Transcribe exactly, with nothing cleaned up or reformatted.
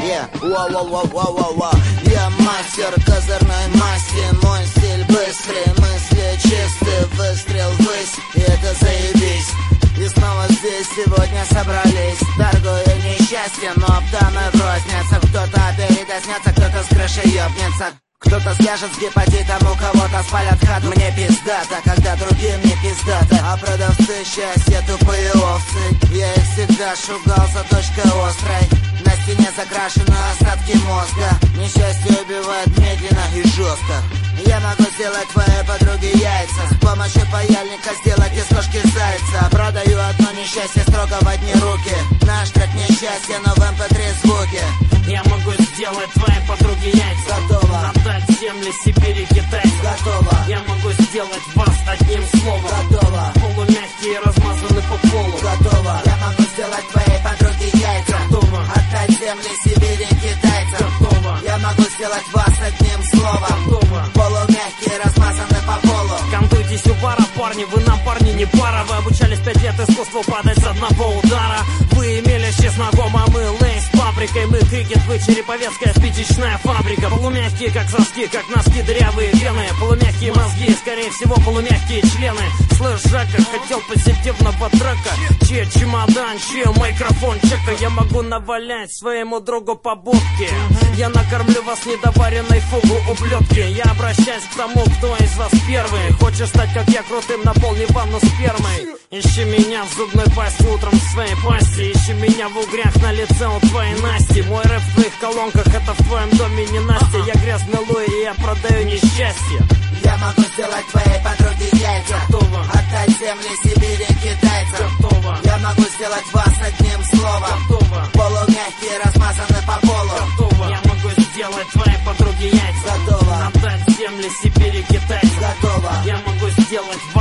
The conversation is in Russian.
Я, ва-ва-ва-ва-ва-ва. Я мастер козырной масти. Мой стиль быстрый, мысли чистые. Выстрел ввысь, и это заебись. И снова здесь сегодня собрались. Торгую несчастьем, но обданы в розница. Кто-то передоснется, кто-то с крыши ёбнется. Кто-то скажет с гепатитом, у кого-то спалят хат. Мне пиздато, когда другим не пиздато. А продавцы счастья тупые овцы. Я их всегда шугал за точкой острой. На стене закрашены остатки мозга. Несчастье убивает медленно и жестко. Я могу сделать твоей подруге яйца. С помощью паяльника сделать из кошки зайца. Продаю одно несчастье строго в одни руки. Наш трек несчастья, но в эм пэ три звуки. Я могу сделать твоей подруге яйца. Готово. Отдать земли Сибири китайцам. Готово. Я могу сделать вас одним словом. Готово. Полумягкие размазаны по полу. Готово. Я могу сделать твоей подруге яйца. Готово. Отдать земли Сибири китайцам. Готово. Я могу сделать вас одним словом. Готово. Полумягкие размазаны по полу. Кантуйтесь у бара, парни, вы нам парни не пара. Вы обучались пять лет искусству падать с одного удара. Вы имели с чесноком, а мы лейс с паприкой. Мы крикет, вы череповецкая спичечная фабрика. Полумягкие, как соски, как носки, дырявые вены. Полумягкие мозги, скорее всего, полумягкие члены. Слышь, Жака, хотел позитивного трека. Чей чемодан, чей микрофон чека. Я могу навалять своему другу по будке. Я накормлю вас недоваренной фугу, ублюдки. Я обращаюсь к тому, кто из вас первый. Хочешь стать, как я, крутым, наполни ванну спермой. Ищи меня в зубной пасти утром в своей пасти. Ищи меня в угрях на лице у твоей Насти. Мой рэп в твоих колонках, это в твоем доме не Настя. Я грязный Луи, и я продаю несчастье. Я могу сделать твоей подруге яйца. Готово. Отдать земли Сибири китайцам. Готово. Я могу сделать вас одним словом. Готово. Полумягкие размазаны по полу. Готово. Я могу сделать твоей подруге яйца. Готово. Отдать земли Сибири китайцам. Готово. Я могу сделать